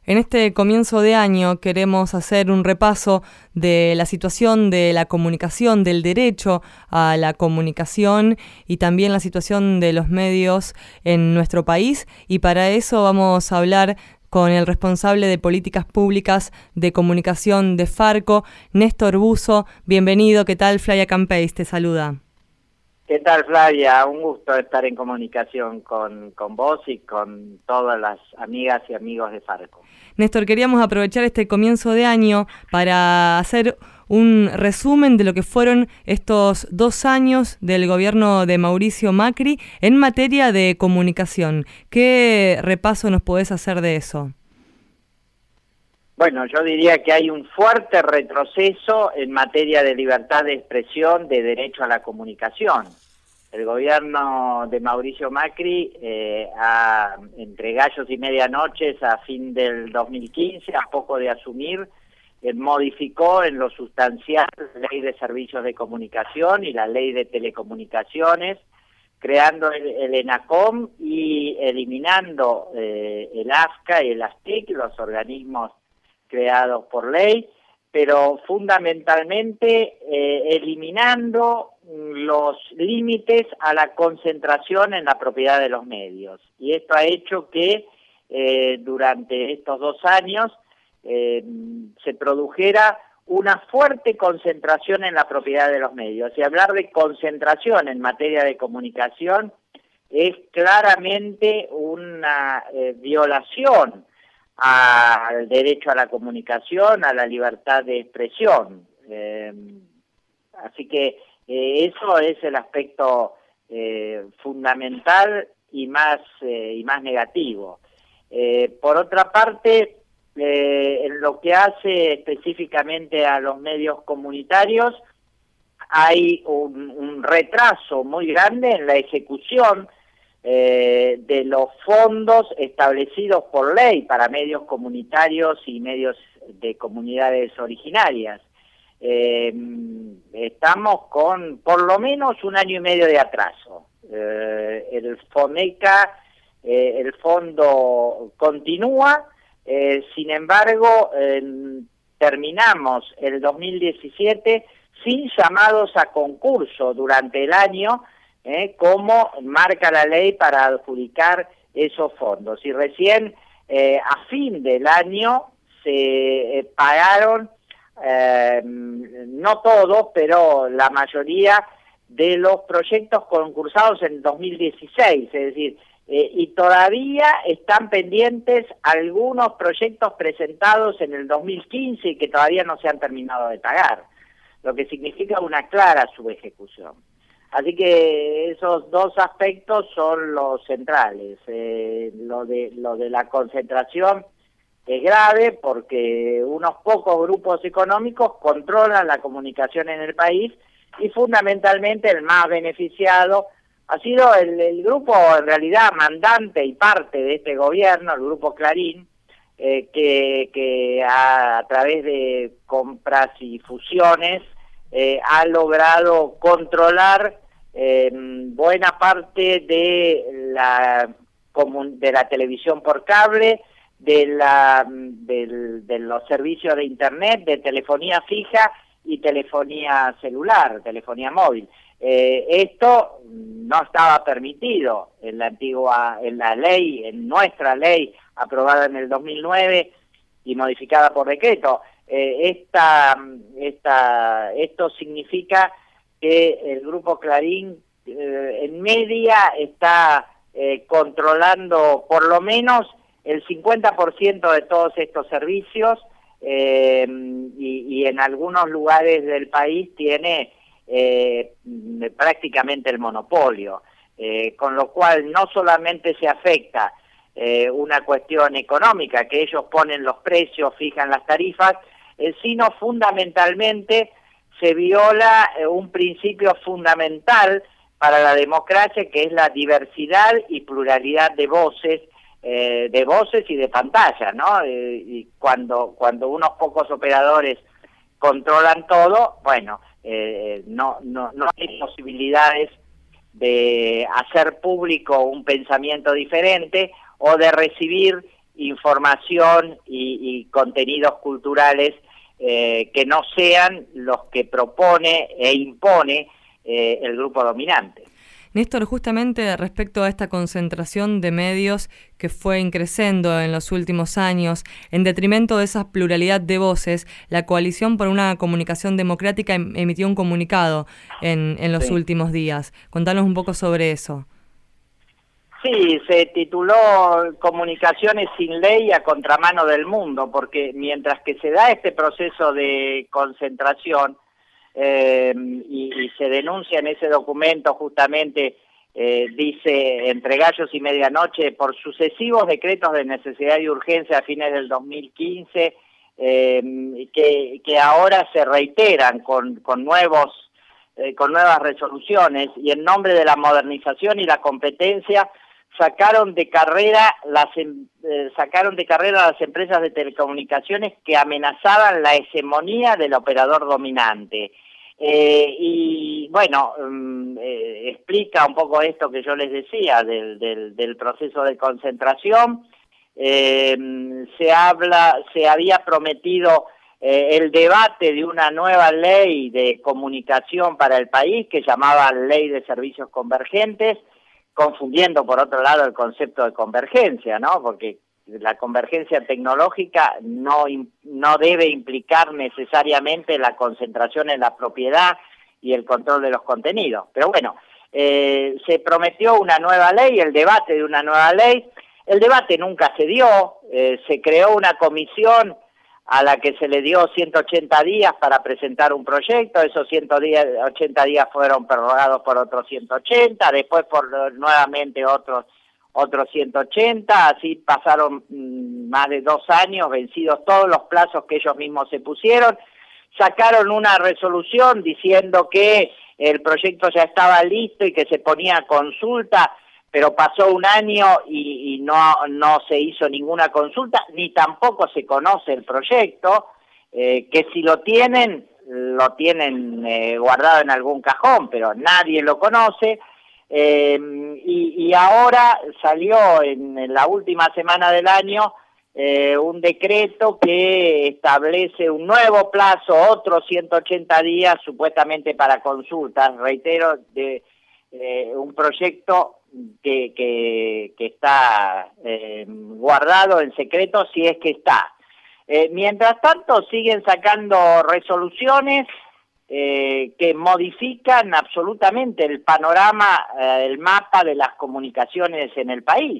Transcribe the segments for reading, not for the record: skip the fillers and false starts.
En este comienzo de año queremos hacer un repaso de la situación de la comunicación, del derecho a la comunicación y también la situación de los medios en nuestro país, y para eso vamos a hablar con el responsable de políticas públicas de comunicación de Farco, Néstor Buzo. Bienvenido, ¿qué tal? Flavia Campeis te saluda. ¿Qué tal, Flavia? Un gusto estar en comunicación con vos y con todas las amigas y amigos de Farco. Néstor, queríamos aprovechar este comienzo de año para hacer un resumen de lo que fueron estos 2 años del gobierno de Mauricio Macri en materia de comunicación. ¿Qué repaso nos podés hacer de eso? Bueno, yo diría que hay un fuerte retroceso en materia de libertad de expresión, de derecho a la comunicación. El gobierno de Mauricio Macri, entre gallos y medianoches, a fin del 2015, a poco de asumir, modificó en lo sustancial la Ley de Servicios de Comunicación y la Ley de Telecomunicaciones, creando el ENACOM y eliminando el AFCA y el ASTIC, los organismos creados por ley, pero fundamentalmente eliminando los límites a la concentración en la propiedad de los medios. Y esto ha hecho que durante estos 2 años se produjera una fuerte concentración en la propiedad de los medios. Y hablar de concentración en materia de comunicación es claramente una violación al derecho a la comunicación, a la libertad de expresión. Así que eso es el aspecto fundamental y más negativo. Por otra parte, en lo que hace específicamente a los medios comunitarios, hay un retraso muy grande en la ejecución de los fondos establecidos por ley para medios comunitarios y medios de comunidades originarias. Estamos con por lo menos 1 año y medio de atraso. El FOMECA, el fondo continúa, sin embargo, terminamos el 2017 sin llamados a concurso durante el año, como marca la ley para adjudicar esos fondos. Y recién a fin del año se pagaron, no todos, pero la mayoría de los proyectos concursados en 2016, es decir, y todavía están pendientes algunos proyectos presentados en el 2015 y que todavía no se han terminado de pagar, lo que significa una clara subejecución. Así que esos 2 aspectos son los centrales. Lo de la concentración es grave porque unos pocos grupos económicos controlan la comunicación en el país y fundamentalmente el más beneficiado ha sido el grupo en realidad mandante y parte de este gobierno, el grupo Clarín, que a través de compras y fusiones ha logrado controlar buena parte de la televisión por cable, de los servicios de internet, de telefonía fija y telefonía celular, telefonía móvil. Esto no estaba permitido en nuestra ley aprobada en el 2009 y modificada por decreto. Esto significa que el Grupo Clarín en media está controlando por lo menos el 50% de todos estos servicios y en algunos lugares del país tiene prácticamente el monopolio, con lo cual no solamente se afecta una cuestión económica, que ellos ponen los precios, fijan las tarifas, sino fundamentalmente se viola un principio fundamental para la democracia, que es la diversidad y pluralidad de voces y de pantalla, ¿no? Y cuando unos pocos operadores controlan todo, bueno, no hay posibilidades de hacer público un pensamiento diferente o de recibir información y contenidos culturales que no sean los que propone e impone el grupo dominante. Néstor, justamente respecto a esta concentración de medios que fue increciendo en los últimos años, en detrimento de esa pluralidad de voces, la Coalición por una Comunicación Democrática emitió un comunicado en los últimos días. Contanos un poco sobre eso. Sí, se tituló Comunicaciones sin ley a contramano del mundo, porque mientras que se da este proceso de concentración, y se denuncia en ese documento justamente, dice, entre gallos y medianoche, por sucesivos decretos de necesidad y urgencia a fines del 2015, que ahora se reiteran con nuevas resoluciones, y en nombre de la modernización y la competencia sacaron de carrera las empresas de telecomunicaciones que amenazaban la hegemonía del operador dominante. Y bueno, explica un poco esto que yo les decía del proceso de concentración. Se había prometido el debate de una nueva ley de comunicación para el país que llamaba Ley de Servicios Convergentes, confundiendo por otro lado el concepto de convergencia, ¿no? Porque la convergencia tecnológica no debe implicar necesariamente la concentración en la propiedad y el control de los contenidos. Pero bueno, se prometió una nueva ley, el debate de una nueva ley. El debate nunca se dio, se creó una comisión a la que se le dio 180 días para presentar un proyecto. Esos 180 días fueron prorrogados por otros 180, después por nuevamente otros 180, así pasaron más de 2 años, vencidos todos los plazos que ellos mismos se pusieron. Sacaron una resolución diciendo que el proyecto ya estaba listo y que se ponía a consulta, pero pasó un año y no se hizo ninguna consulta, ni tampoco se conoce el proyecto, que si lo tienen guardado en algún cajón, pero nadie lo conoce. Y ahora salió en la última semana del año un decreto que establece un nuevo plazo, otros 180 días supuestamente para consultas, reitero, de un proyecto que está guardado en secreto, si es que está. Mientras tanto siguen sacando resoluciones que modifican absolutamente el panorama, el mapa de las comunicaciones en el país,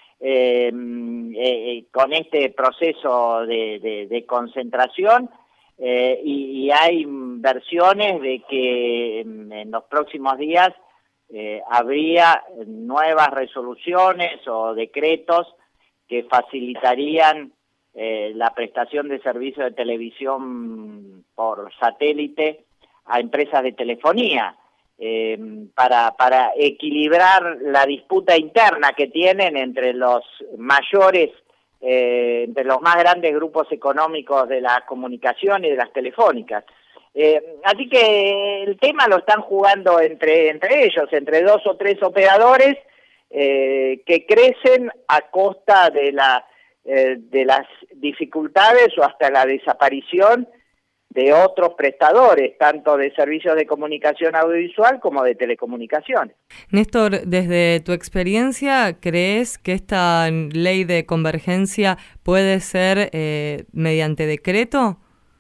con este proceso de concentración, y hay versiones de que en los próximos días habría nuevas resoluciones o decretos que facilitarían la prestación de servicios de televisión por satélite a empresas de telefonía, para equilibrar la disputa interna que tienen entre los mayores, entre los más grandes grupos económicos de la comunicación y de las telefónicas. Así que el tema lo están jugando entre ellos, entre 2 o 3 operadores que crecen a costa de las dificultades o hasta la desaparición de otros prestadores, tanto de servicios de comunicación audiovisual como de telecomunicaciones. Néstor, desde tu experiencia, ¿crees que esta ley de convergencia puede ser mediante decreto?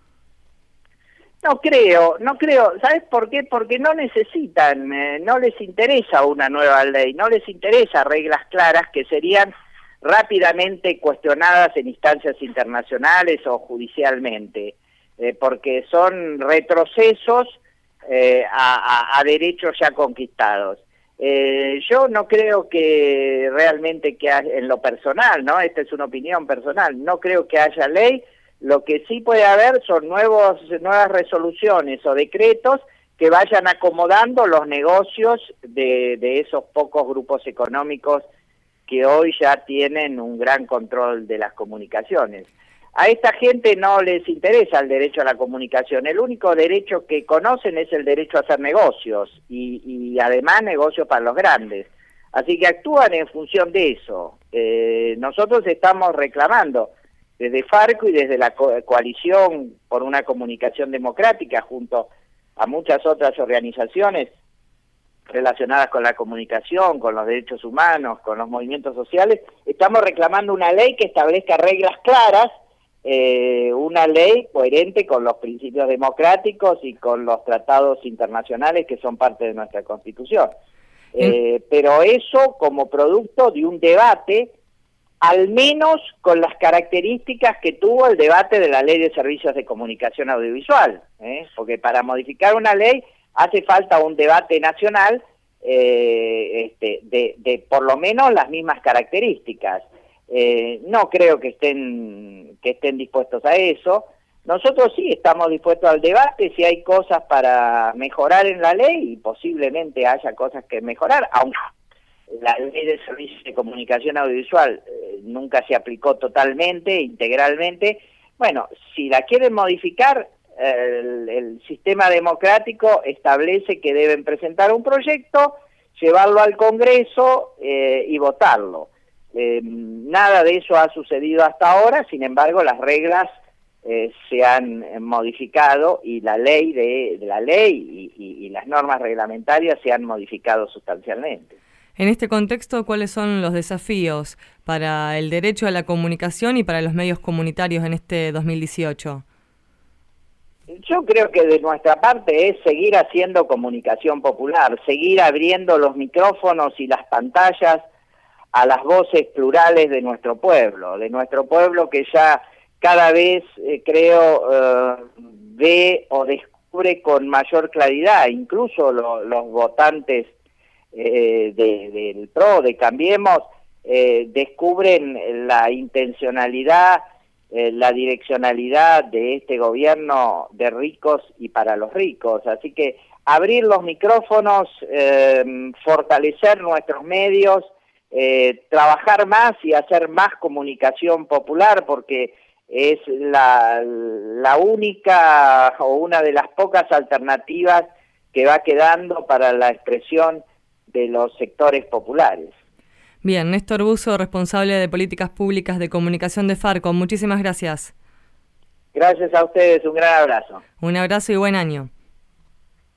No creo. ¿Sabes por qué? Porque no necesitan, no les interesa una nueva ley, no les interesa reglas claras que serían rápidamente cuestionadas en instancias internacionales o judicialmente, porque son retrocesos a derechos ya conquistados. Yo no creo que realmente en lo personal, ¿no? Esta es una opinión personal, no creo que haya ley. Lo que sí puede haber son nuevas resoluciones o decretos que vayan acomodando los negocios de esos pocos grupos económicos que hoy ya tienen un gran control de las comunicaciones. A esta gente no les interesa el derecho a la comunicación, el único derecho que conocen es el derecho a hacer negocios, y además negocios para los grandes. Así que actúan en función de eso. Nosotros estamos reclamando desde Farco y desde la coalición por una comunicación democrática junto a muchas otras organizaciones relacionadas con la comunicación, con los derechos humanos, con los movimientos sociales, estamos reclamando una ley que establezca reglas claras, una ley coherente con los principios democráticos y con los tratados internacionales que son parte de nuestra Constitución. Pero eso como producto de un debate, al menos con las características que tuvo el debate de la Ley de Servicios de Comunicación Audiovisual, porque para modificar una ley hace falta un debate nacional de por lo menos las mismas características. No creo que estén dispuestos a eso. Nosotros sí estamos dispuestos al debate si hay cosas para mejorar en la ley, y posiblemente haya cosas que mejorar, aunque la Ley de Servicios de Comunicación Audiovisual nunca se aplicó totalmente, integralmente. Bueno, si la quieren modificar, el sistema democrático establece que deben presentar un proyecto, llevarlo al Congreso y votarlo. Nada de eso ha sucedido hasta ahora, sin embargo las reglas se han modificado y la ley y las normas reglamentarias se han modificado sustancialmente. En este contexto, ¿cuáles son los desafíos para el derecho a la comunicación y para los medios comunitarios en este 2018? Yo creo que de nuestra parte es seguir haciendo comunicación popular, seguir abriendo los micrófonos y las pantallas a las voces plurales de nuestro pueblo que ya cada vez, ve o descubre con mayor claridad, incluso los votantes del PRO, de Cambiemos, descubren la intencionalidad, la direccionalidad de este gobierno de ricos y para los ricos. Así que abrir los micrófonos, fortalecer nuestros medios, trabajar más y hacer más comunicación popular, porque es la única o una de las pocas alternativas que va quedando para la expresión de los sectores populares. Bien, Néstor Buzo, responsable de Políticas Públicas de Comunicación de Farco, muchísimas gracias. Gracias a ustedes, un gran abrazo. Un abrazo y buen año.